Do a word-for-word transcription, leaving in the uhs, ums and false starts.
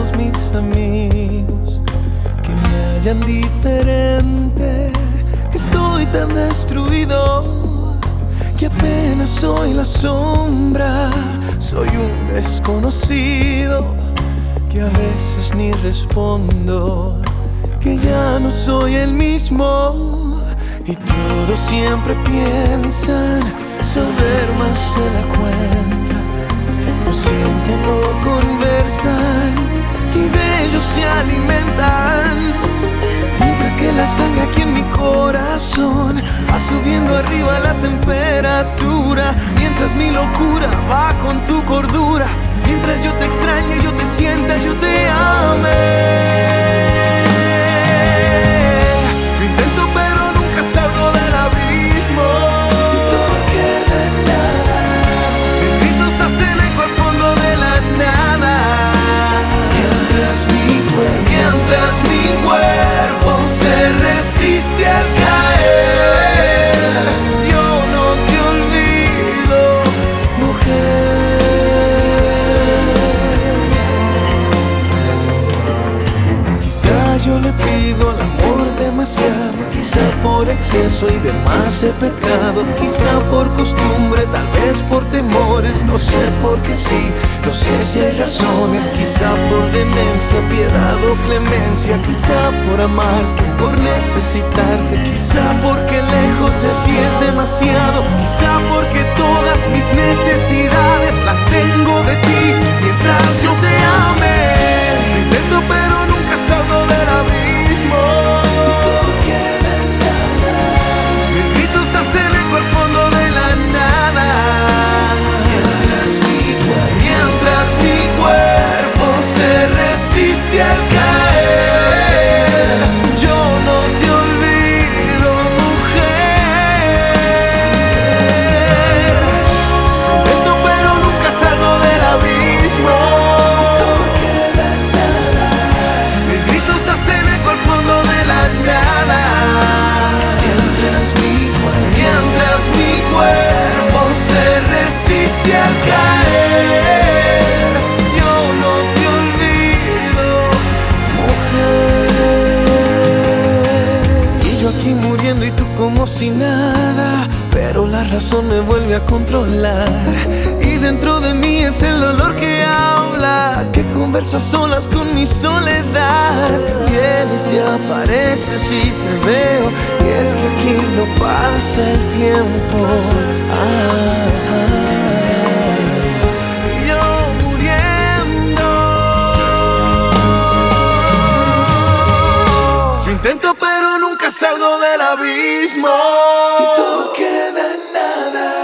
todos mis amigos que me hallan diferente, que estoy tan destruido que apenas soy la sombra, soy un desconocido que a veces ni respondo, que ya no soy el mismo. Y todos siempre piensan saber más de la cuenta, lo sienten, lo conversan y de ellos se alimentan, mientras que la sangre aquí en mi corazón va subiendo arriba la temperatura, mientras mi locura va con tu cordura, mientras yo te extrañe, yo te sienta, yo te ame. Yo intento pero nunca salgo del abismo, y todo queda en nada. Mis gritos hacen eco al fondo de la nada, mientras mi cuerpo, mientras mi cuerpo se resiste al caer. Yo no te olvido, mujer. Quizá yo le pido al amor demasiado, quizá por exceso y de más he pecado, quizá por costumbre, tal vez por temores, no sé por qué sí, no sé si hay razones, quizá por demencia, piedad o clemencia, quizá por amarte, por necesitarte, quizá porque lejos de ti es demasiado, quizá porque todas mis necesidades las tengo de ti, mientras yo te ame. Yo intento pero nunca salgo del abismo, mis gritos hacen eco al fondo de la nada, mientras mi cuerpo, mientras mi cuerpo se resiste al caer. Yo no te olvido, mujer. Yo intento pero nunca salgo del abismo, mis gritos hacen eco al fondo de la nada, mientras mi cuerpo, mientras mi cuerpo se resiste al caer. Yo no te olvido, mujer. Y yo aquí muriendo y tú como si nada, pero la razón me vuelve a controlar, y dentro de mí es el olor que habla, que conversa solas con mi soledad. Vienes, te apareces y te veo, y es que aquí no pasa el tiempo. Ah, ah, y yo muriendo. Yo intento pero nunca salgo del abismo, y todo queda en nada.